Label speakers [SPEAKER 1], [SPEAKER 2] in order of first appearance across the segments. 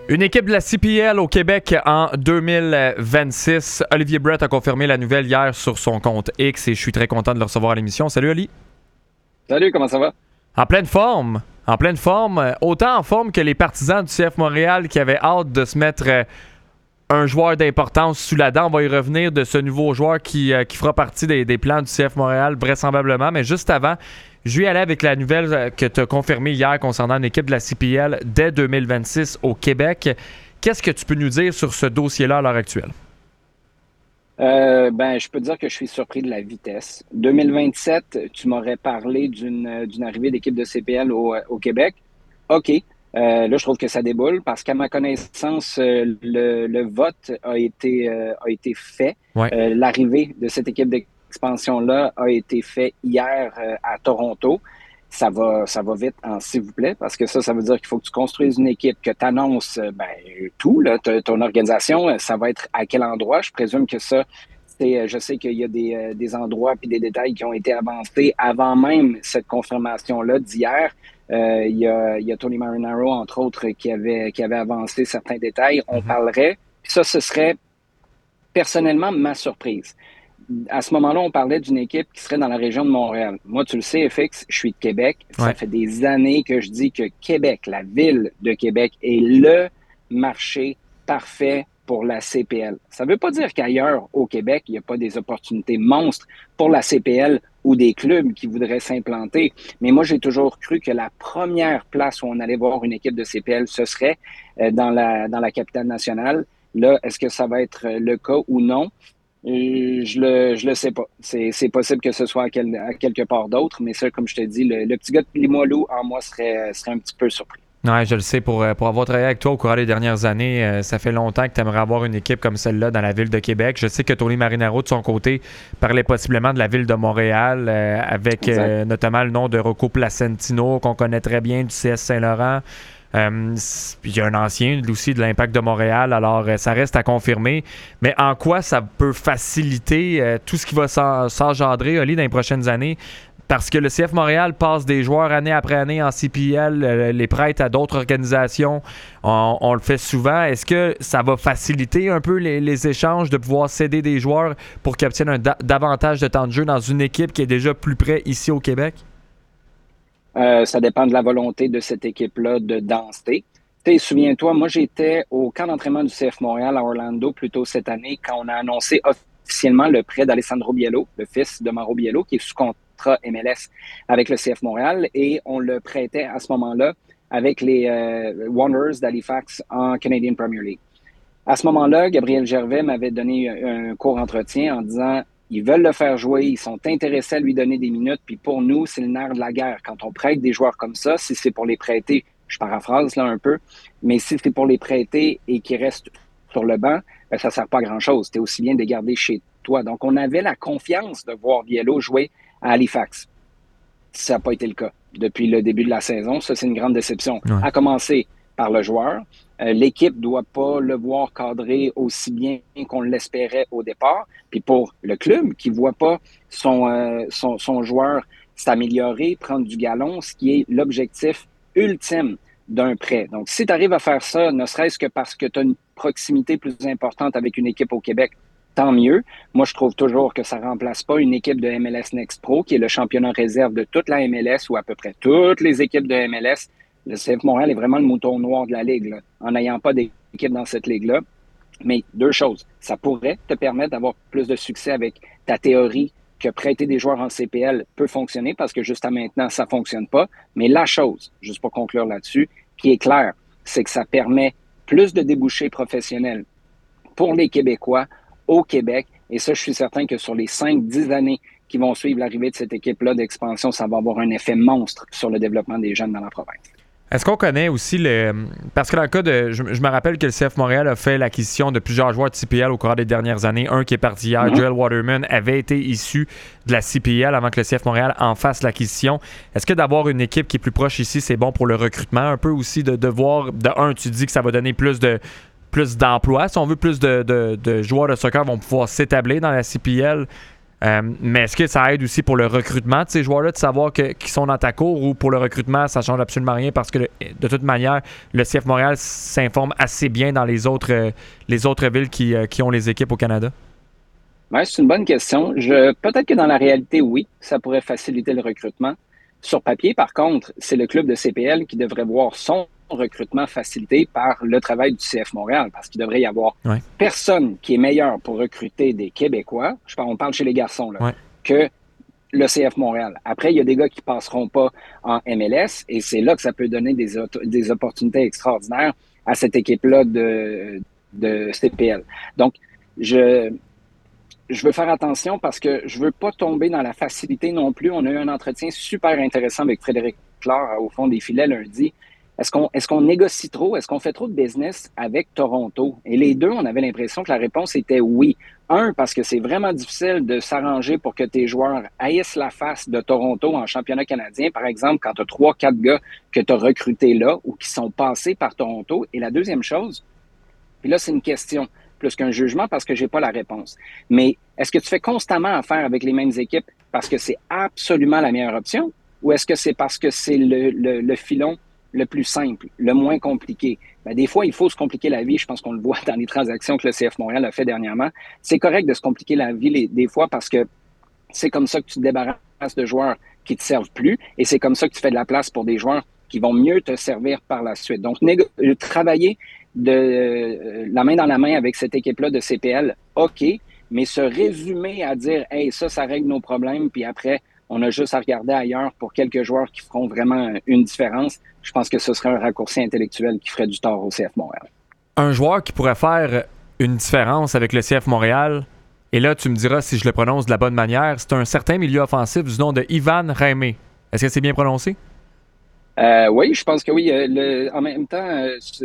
[SPEAKER 1] Une équipe de la CPL au Québec en 2026. Olivier Brett a confirmé la nouvelle hier sur son compte X et je suis très content de le recevoir à l'émission. Salut Oli.
[SPEAKER 2] Salut, comment ça va?
[SPEAKER 1] En pleine forme. En pleine forme. Autant en forme que les partisans du CF Montréal qui avaient hâte de se mettre un joueur d'importance sous la dent. On va y revenir de ce nouveau joueur qui fera partie des plans du CF Montréal vraisemblablement. Mais juste avant, je vais aller avec la nouvelle que tu as confirmée hier concernant une équipe de la CPL dès 2026 au Québec. Qu'est-ce que tu peux nous dire sur ce dossier-là à l'heure actuelle?
[SPEAKER 2] Je peux dire que je suis surpris de la vitesse. 2027, tu m'aurais parlé d'une arrivée d'équipe de CPL au Québec. OK. Là, je trouve que ça déboule parce qu'à ma connaissance, le vote a été fait.
[SPEAKER 1] Ouais.
[SPEAKER 2] L'arrivée de cette équipe d'expansion-là a été fait hier à Toronto. Ça va vite s'il vous plaît, parce que ça veut dire qu'il faut que tu construises une équipe, que tu annonces tout, là, ton organisation, ça va être à quel endroit. Je présume que ça, je sais qu'il y a des endroits et des détails qui ont été avancés avant même cette confirmation-là d'hier. Il y a Tony Marinaro, entre autres, qui avait avancé certains détails. On parlerait. Puis ça, ce serait personnellement ma surprise. À ce moment-là, on parlait d'une équipe qui serait dans la région de Montréal. Moi, tu le sais, FX, je suis de Québec. Ça fait des années que je dis que Québec, la ville de Québec, est le marché parfait pour la CPL. Ça ne veut pas dire qu'ailleurs, au Québec, il n'y a pas des opportunités monstres pour la CPL ou des clubs qui voudraient s'implanter. Mais moi, j'ai toujours cru que la première place où on allait voir une équipe de CPL, ce serait dans la capitale nationale. Là, est-ce que ça va être le cas ou non? Je le sais pas. C'est possible que ce soit à quelque part d'autre, mais ça, comme je te dis, le petit gars de Limoilou en moi serait un petit peu surpris.
[SPEAKER 1] Ouais, je le sais. Pour avoir travaillé avec toi au cours des dernières années, ça fait longtemps que tu aimerais avoir une équipe comme celle-là dans la ville de Québec. Je sais que Tony Marinaro, de son côté, parlait possiblement de la ville de Montréal, avec notamment le nom de Rocco Placentino, qu'on connaît très bien du CS Saint-Laurent. Il y a un ancien aussi de l'Impact de Montréal, alors ça reste à confirmer. Mais en quoi ça peut faciliter tout ce qui va s'engendrer, Oli, dans les prochaines années? Parce que le CF Montréal passe des joueurs année après année en CPL, les prête à d'autres organisations. On le fait souvent. Est-ce que ça va faciliter un peu les échanges de pouvoir céder des joueurs pour qu'ils obtiennent davantage de temps de jeu dans une équipe qui est déjà plus près ici au Québec?
[SPEAKER 2] Ça dépend de la volonté de cette équipe-là de danser. Souviens-toi, moi, j'étais au camp d'entraînement du CF Montréal à Orlando plus tôt cette année quand on a annoncé officiellement le prêt d'Alessandro Biello, le fils de Mauro Biello, qui est sous contrat MLS avec le CF Montréal, et on le prêtait à ce moment-là avec les Wanderers d'Halifax en Canadian Premier League. À ce moment-là, Gabriel Gervais m'avait donné un court entretien en disant ils veulent le faire jouer, ils sont intéressés à lui donner des minutes, puis pour nous, c'est le nerf de la guerre. Quand on prête des joueurs comme ça, si c'est pour les prêter, je paraphrase là un peu, mais si c'est pour les prêter et qu'ils restent sur le banc, ben ça ne sert pas à grand-chose. C'est aussi bien de les garder chez toi. Donc, on avait la confiance de voir Biello jouer à Halifax. Ça n'a pas été le cas depuis le début de la saison. Ça, c'est une grande déception.
[SPEAKER 1] Ouais.
[SPEAKER 2] À commencer par le joueur. L'équipe ne doit pas le voir cadrer aussi bien qu'on l'espérait au départ. Puis pour le club qui ne voit pas son joueur s'améliorer, prendre du galon, ce qui est l'objectif ultime d'un prêt. Donc, si tu arrives à faire ça, ne serait-ce que parce que tu as une proximité plus importante avec une équipe au Québec, tant mieux. Moi, je trouve toujours que ça ne remplace pas une équipe de MLS Next Pro, qui est le championnat réserve de toute la MLS ou à peu près toutes les équipes de MLS. Le CF Montréal est vraiment le mouton noir de la Ligue, là, en n'ayant pas d'équipe dans cette Ligue-là. Mais deux choses, ça pourrait te permettre d'avoir plus de succès avec ta théorie que prêter des joueurs en CPL peut fonctionner parce que jusqu'à maintenant, ça ne fonctionne pas. Mais la chose, juste pour conclure là-dessus, qui est claire, c'est que ça permet plus de débouchés professionnels pour les Québécois au Québec. Et ça, je suis certain que sur les 5-10 années qui vont suivre l'arrivée de cette équipe-là d'expansion, ça va avoir un effet monstre sur le développement des jeunes dans la province.
[SPEAKER 1] Est-ce qu'on connaît aussi parce que dans le cas de... Je me rappelle que le CF Montréal a fait l'acquisition de plusieurs joueurs de CPL au cours des dernières années. Un qui est parti hier, Joel Waterman, avait été issu de la CPL avant que le CF Montréal en fasse l'acquisition. Est-ce que d'avoir une équipe qui est plus proche ici, c'est bon pour le recrutement un peu aussi, de voir... tu dis que ça va donner plus d'emplois. Si on veut, plus de joueurs de soccer vont pouvoir s'établir dans la CPL. Mais est-ce que ça aide aussi pour le recrutement de ces joueurs-là, de savoir qu'ils sont dans ta cour, ou pour le recrutement, ça change absolument rien parce que de toute manière, le CF Montréal s'informe assez bien dans les autres villes qui ont les équipes au Canada?
[SPEAKER 2] Ouais, c'est une bonne question. Peut-être que dans la réalité, oui, ça pourrait faciliter le recrutement. Sur papier, par contre, c'est le club de CPL qui devrait voir son recrutement facilité par le travail du CF Montréal, parce qu'il devrait y avoir personne qui est meilleur pour recruter des Québécois, on parle chez les garçons, là, que le CF Montréal. Après, il y a des gars qui passeront pas en MLS, et c'est là que ça peut donner des opportunités extraordinaires à cette équipe-là de CPL. Donc, je veux faire attention parce que je veux pas tomber dans la facilité non plus. On a eu un entretien super intéressant avec Frédéric Clare au fond des filets lundi. Est-ce qu'on négocie trop? Est-ce qu'on fait trop de business avec Toronto? Et les deux, on avait l'impression que la réponse était oui. Un, parce que c'est vraiment difficile de s'arranger pour que tes joueurs haïssent la face de Toronto en championnat canadien. Par exemple, quand tu as 3-4 gars que tu as recrutés là ou qui sont passés par Toronto. Et la deuxième chose, puis là, c'est une question plus qu'un jugement parce que j'ai pas la réponse. Mais est-ce que tu fais constamment affaire avec les mêmes équipes parce que c'est absolument la meilleure option, ou est-ce que c'est parce que c'est le filon le plus simple, le moins compliqué? Ben, des fois, il faut se compliquer la vie. Je pense qu'on le voit dans les transactions que le CF Montréal a fait dernièrement. C'est correct de se compliquer la vie des fois parce que c'est comme ça que tu te débarrasses de joueurs qui te servent plus, et c'est comme ça que tu fais de la place pour des joueurs qui vont mieux te servir par la suite. Donc, travailler la main dans la main avec cette équipe-là de CPL, OK, mais se résumer à dire « Hey, ça règle nos problèmes, puis après, on a juste à regarder ailleurs pour quelques joueurs qui feront vraiment une différence », je pense que ce serait un raccourci intellectuel qui ferait du tort au CF Montréal.
[SPEAKER 1] Un joueur qui pourrait faire une différence avec le CF Montréal, et là, tu me diras si je le prononce de la bonne manière, c'est un certain milieu offensif du nom de Ivan Raimé. Est-ce que c'est bien prononcé?
[SPEAKER 2] Oui, je pense que oui. En même temps,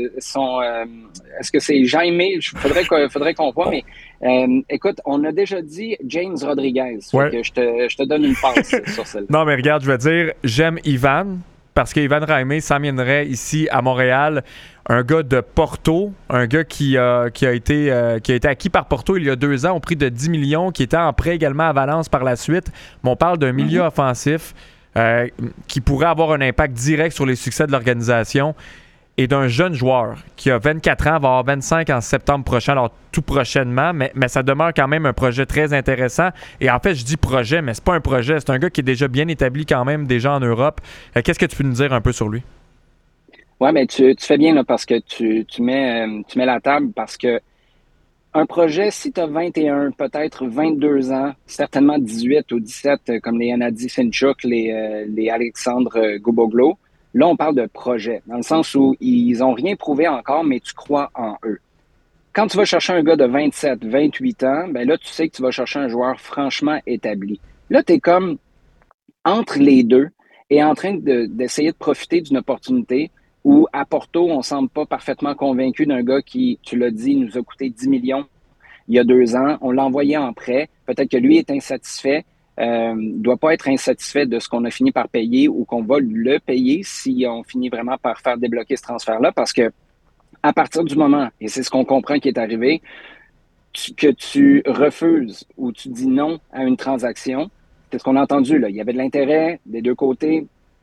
[SPEAKER 2] est-ce que c'est Jaime? Faudrait qu'on voit, mais écoute, on a déjà dit James Rodriguez.
[SPEAKER 1] Ouais.
[SPEAKER 2] Que je te donne une passe sur celle-là.
[SPEAKER 1] Non, mais regarde, je vais dire, j'aime Ivan, parce qu'Ivan Raimé s'amènerait ici à Montréal, un gars de Porto, un gars qui a été acquis par Porto il y a 2 ans au prix de 10 millions, qui était en prêt également à Valence par la suite. Mais on parle d'un milieu offensif qui pourrait avoir un impact direct sur les succès de l'organisation, et d'un jeune joueur qui a 24 ans, va avoir 25 en septembre prochain, alors tout prochainement, mais ça demeure quand même un projet très intéressant. Et en fait, je dis projet, mais c'est pas un projet, c'est un gars qui est déjà bien établi quand même, déjà en Europe. Qu'est-ce que tu peux nous dire un peu sur lui?
[SPEAKER 2] Oui, mais tu fais bien là, parce que tu mets la table, parce que un projet, si tu as 21, peut-être 22 ans, certainement 18 ou 17, comme les Anadi Finchuk, les Alexandre Goboglo, là, on parle de projet, dans le sens où ils n'ont rien prouvé encore, mais tu crois en eux. Quand tu vas chercher un gars de 27, 28 ans, ben là, tu sais que tu vas chercher un joueur franchement établi. Là, tu es comme entre les deux et en train d'essayer de profiter d'une opportunité où à Porto, on ne semble pas parfaitement convaincu d'un gars qui, tu l'as dit, nous a coûté 10 millions il y a 2 ans. On l'a envoyé en prêt. Peut-être que lui est insatisfait. Ne doit pas être insatisfait de ce qu'on a fini par payer ou qu'on va le payer si on finit vraiment par faire débloquer ce transfert-là. Parce que à partir du moment, et c'est ce qu'on comprend qui est arrivé, que tu refuses ou tu dis non à une transaction, c'est ce qu'on a entendu, là. Il y avait de l'intérêt des deux côtés.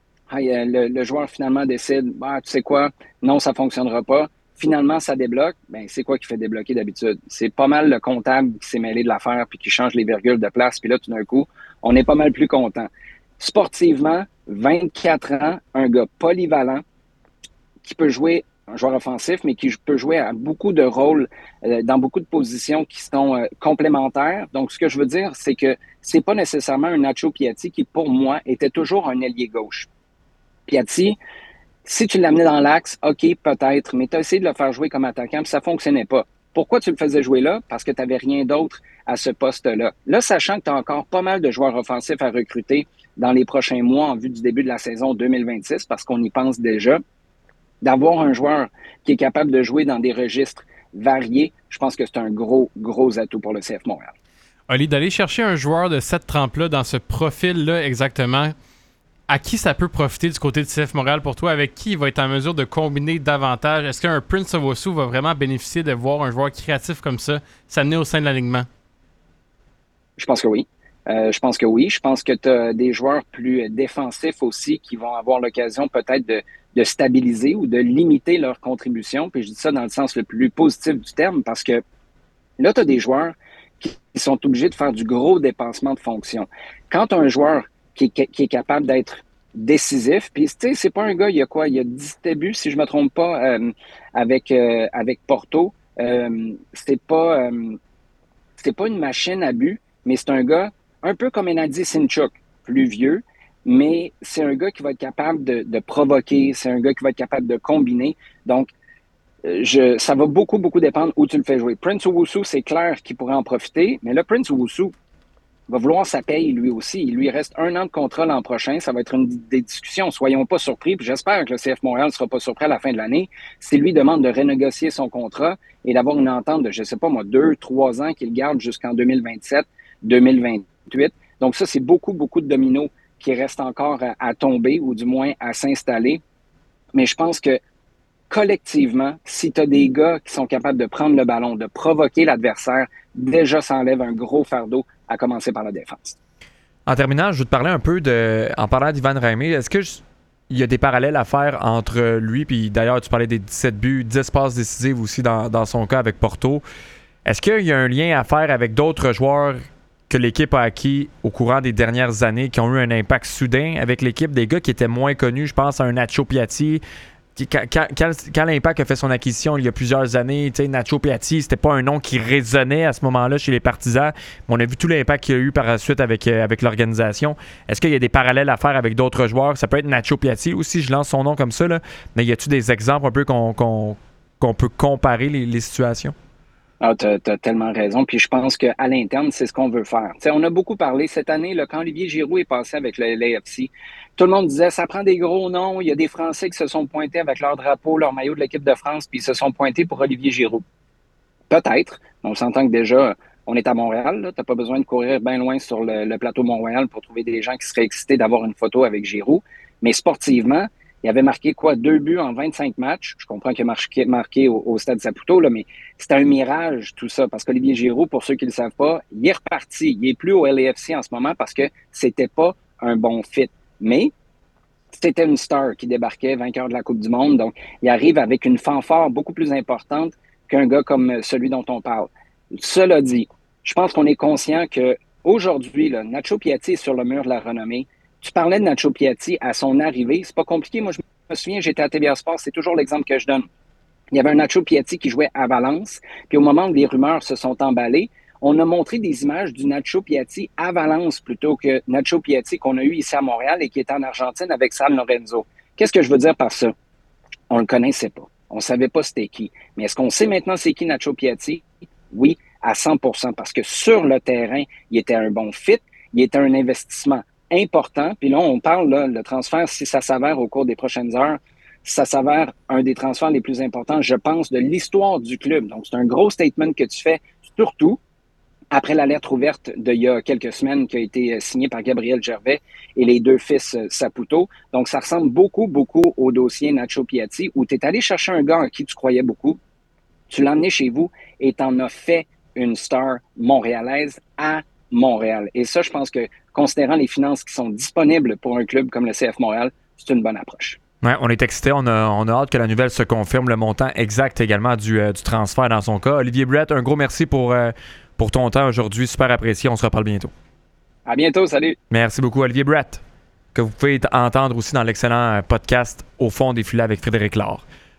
[SPEAKER 2] Le joueur finalement décide, tu sais quoi, non, ça ne fonctionnera pas. Finalement, ça débloque. Ben, c'est quoi qui fait débloquer d'habitude? C'est pas mal le comptable qui s'est mêlé de l'affaire puis qui change les virgules de place. Puis là, tout d'un coup, on est pas mal plus content. Sportivement, 24 ans, un gars polyvalent qui peut jouer, un joueur offensif, mais qui peut jouer à beaucoup de rôles, dans beaucoup de positions qui sont complémentaires. Donc, ce que je veux dire, c'est que c'est pas nécessairement un Nacho Piatti qui, pour moi, était toujours un ailier gauche. Piatti, si tu l'amenais dans l'axe, OK, peut-être, mais tu as essayé de le faire jouer comme attaquant, puis ça ne fonctionnait pas. Pourquoi tu le faisais jouer là? Parce que tu n'avais rien d'autre à ce poste-là. Là, sachant que tu as encore pas mal de joueurs offensifs à recruter dans les prochains mois en vue du début de la saison 2026, parce qu'on y pense déjà, d'avoir un joueur qui est capable de jouer dans des registres variés, je pense que c'est un gros, gros atout pour le CF Montréal.
[SPEAKER 3] Oli, d'aller chercher un joueur de cette trempe-là, dans ce profil-là exactement, à qui ça peut profiter du côté du CF Montréal pour toi? Avec qui il va être en mesure de combiner davantage? Est-ce qu'un Prince Owusu va vraiment bénéficier de voir un joueur créatif comme ça s'amener au sein de l'alignement?
[SPEAKER 2] Je pense que oui. Je pense que oui. Je pense que tu as des joueurs plus défensifs aussi qui vont avoir l'occasion peut-être de stabiliser ou de limiter leur contribution. Puis je dis ça dans le sens le plus positif du terme parce que là, tu as des joueurs qui sont obligés de faire du gros dépassement de fonction. Quand tu as un joueur qui est capable d'être décisif, puis tu sais, c'est pas un gars, il y a 10 débuts, si je me trompe pas, avec Porto. C'est pas une machine à but, mais c'est un gars un peu comme Enadi Sinchuk, plus vieux, mais c'est un gars qui va être capable de provoquer, c'est un gars qui va être capable de combiner. Donc, ça va beaucoup, beaucoup dépendre où tu le fais jouer. Prince Owusu, c'est clair qu'il pourrait en profiter, mais là, Prince Owusu va vouloir sa paye lui aussi. Il lui reste 1 an de contrat l'an prochain. Ça va être des discussions. Soyons pas surpris. Puis j'espère que le CF Montréal ne sera pas surpris à la fin de l'année. Si lui demande de renégocier son contrat et d'avoir une entente de, je sais pas moi, 2-3 ans qu'il garde jusqu'en 2027, 2028. Donc ça, c'est beaucoup, beaucoup de dominos qui restent encore à tomber ou du moins à s'installer. Mais je pense que collectivement, si tu as des gars qui sont capables de prendre le ballon, de provoquer l'adversaire, déjà, ça enlève un gros fardeau, à commencer par la défense.
[SPEAKER 1] En terminant, je veux te parler un peu en parlant d'Ivan Raimé. Est-ce qu'il y a des parallèles à faire entre lui, puis d'ailleurs, tu parlais des 17 buts, 10 passes décisives aussi dans son cas avec Porto. Est-ce qu'il y a un lien à faire avec d'autres joueurs que l'équipe a acquis au courant des dernières années qui ont eu un impact soudain avec l'équipe, des gars qui étaient moins connus? Je pense à un Nacho Piatti. Quand l'Impact a fait son acquisition il y a plusieurs années, Nacho Piatti, c'était pas un nom qui résonnait à ce moment-là chez les partisans. Mais on a vu tout l'impact qu'il y a eu par la suite avec l'organisation. Est-ce qu'il y a des parallèles à faire avec d'autres joueurs? Ça peut être Nacho Piatti aussi, je lance son nom comme ça, là. Mais y a-t-il des exemples un peu qu'on peut comparer les situations?
[SPEAKER 2] Ah, t'as tellement raison. Puis je pense qu'à l'interne, c'est ce qu'on veut faire. T'sais, on a beaucoup parlé cette année, là, quand Olivier Giroud est passé avec le LAFC, tout le monde disait ça prend des gros noms. Il y a des Français qui se sont pointés avec leur drapeau, leur maillot de l'équipe de France, puis ils se sont pointés pour Olivier Giroud. Peut-être. On s'entend que déjà, on est à Montréal. Tu n'as pas besoin de courir bien loin sur le plateau Mont-Royal pour trouver des gens qui seraient excités d'avoir une photo avec Giroud. Mais sportivement, il avait marqué 2 buts en 25 matchs. Je comprends qu'il a marqué au Stade Saputo, là, mais c'était un mirage, tout ça. Parce qu'Olivier Giroud, pour ceux qui ne le savent pas, il est reparti. Il n'est plus au LAFC en ce moment parce que c'était pas un bon fit. Mais c'était une star qui débarquait, vainqueur de la Coupe du Monde. Donc, il arrive avec une fanfare beaucoup plus importante qu'un gars comme celui dont on parle. Cela dit, je pense qu'on est conscient qu'aujourd'hui, Nacho Piatti est sur le mur de la renommée. Tu parlais de Nacho Piatti à son arrivée. C'est pas compliqué. Moi, je me souviens, j'étais à TVA Sport. C'est toujours l'exemple que je donne. Il y avait un Nacho Piatti qui jouait à Valence. Puis au moment où les rumeurs se sont emballées, on a montré des images du Nacho Piatti à Valence plutôt que Nacho Piatti qu'on a eu ici à Montréal et qui est en Argentine avec San Lorenzo. Qu'est-ce que je veux dire par ça? On le connaissait pas. On savait pas c'était qui. Mais est-ce qu'on sait maintenant c'est qui Nacho Piatti? Oui, à 100%. Parce que sur le terrain, il était un bon fit. Il était un investissement important. Puis là, on parle, le transfert, si ça s'avère au cours des prochaines heures, ça s'avère un des transferts les plus importants, je pense, de l'histoire du club. Donc, c'est un gros statement que tu fais, surtout après la lettre ouverte d'il y a quelques semaines qui a été signée par Gabriel Gervais et les 2 fils Saputo. Donc, ça ressemble beaucoup, beaucoup au dossier Nacho Piatti où tu es allé chercher un gars en qui tu croyais beaucoup, tu l'as emmené chez vous et tu en as fait une star montréalaise à Montréal. Et ça, je pense que, considérant les finances qui sont disponibles pour un club comme le CF Montréal, c'est une bonne approche.
[SPEAKER 1] Ouais, on est excités. On a hâte que la nouvelle se confirme. Le montant exact également du transfert dans son cas. Olivier Brett, un gros merci pour ton temps aujourd'hui. Super apprécié. On se reparle bientôt.
[SPEAKER 2] À bientôt. Salut.
[SPEAKER 1] Merci beaucoup, Olivier Brett, que vous pouvez entendre aussi dans l'excellent podcast Au fond des filets avec Frédéric Laure.